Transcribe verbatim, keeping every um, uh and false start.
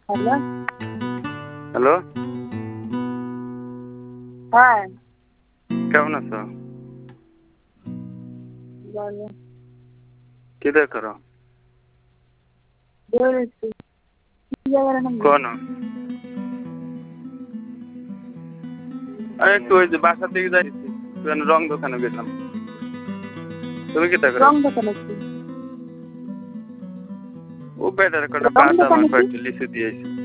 Hello. Hello. হ্যাঁ। কেমন আছো? ভালো। কি দিয়ে করো? বেরোচ্ছি। কি জায়গাটার নাম কোন? বলছি? আমি একটু ওই যে বাসার দিকে যাইছি। একটু রং দোকানে গেলাম। তুমি কি তা করো? রং দোকানে কি? ও বেটার কটা রং বাদাম আর দোকানে কি? কয়েকটা লিচু দিয়েছে।